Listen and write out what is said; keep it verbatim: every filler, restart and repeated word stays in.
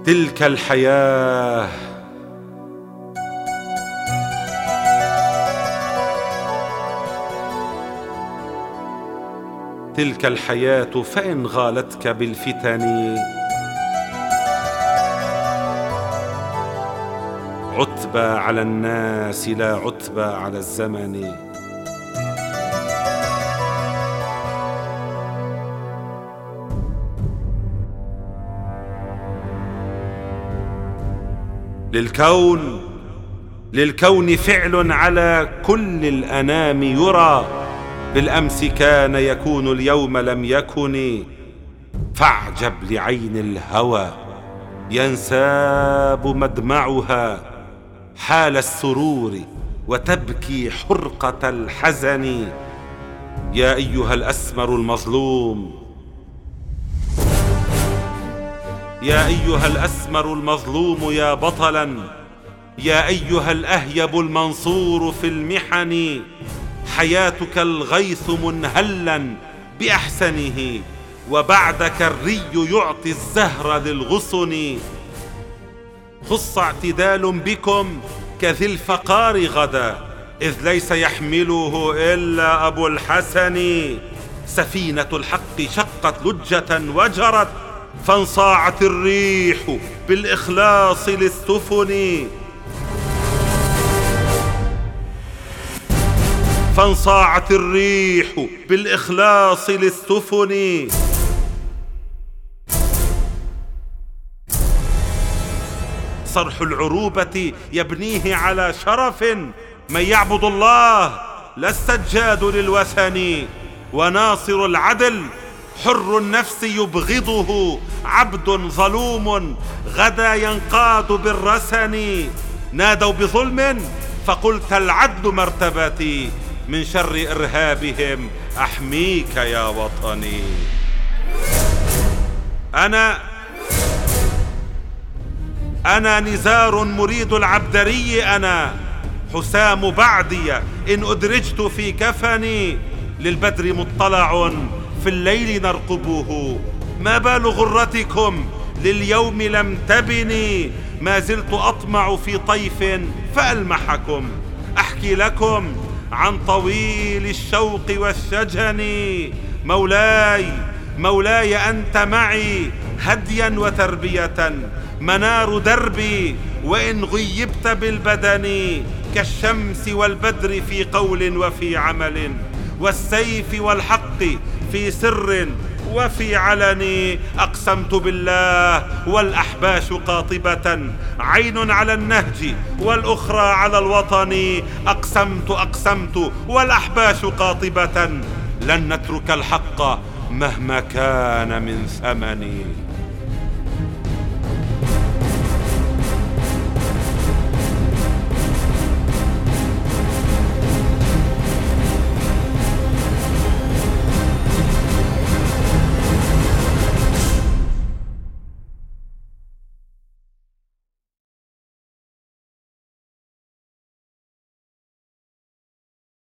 تلك الحياة تلك الحياة فإن غالتك بالفتن عتبى على الناس لا عتبى على الزمن. للكون للكون فعل على كل الأنام يرى، بالأمس كان يكون اليوم لم يكن. فاعجب لعين الهوى ينساب مدمعها حال السرور وتبكي حرقة الحزن. يا أيها الأسمر المظلوم يا أيها الأسمر المظلوم يا بطلا، يا أيها الأهيب المنصور في المحن. حياتك الغيث منهلا بأحسنه، وبعدك الري يعطي الزهر للغصن. خص اعتدال بكم كذي الفقار غدا، إذ ليس يحمله إلا أبو الحسن. سفينة الحق شقت لجة وجرت، فانصاعت الريح بالإخلاص للسفن. فانصاعت الريح بالإخلاص للسفن. صرح العروبة يبنيه على شرف، من يعبد الله لا السجاد للوثن. وناصر العدل حر النفس يبغضه عبد ظلوم غدا ينقاد بالرسن. نادوا بظلم فقلت العدل مرتبتي، من شر إرهابهم أحميك يا وطني. أنا أنا نزار مريد العبدري، أنا حسام بعدي إن أدرجت في كفني. للبدر مطلع في الليل نرقبه، ما بال غرتكم لليوم لم تبني. ما زلت أطمع في طيف فألمحكم، أحكي لكم عن طويل الشوق والشجن. مولاي مولاي أنت معي هديا وتربية، منار دربي وإن غيبت بالبدن. كالشمس والبدر في قول وفي عمل، والسيف والحق في سر وفي علن. أقسمت بالله والأحباش قاطبة، عين على النهج والأخرى على الوطن. أقسمت أقسمت والأحباش قاطبة، لن نترك الحق مهما كان من ثمن.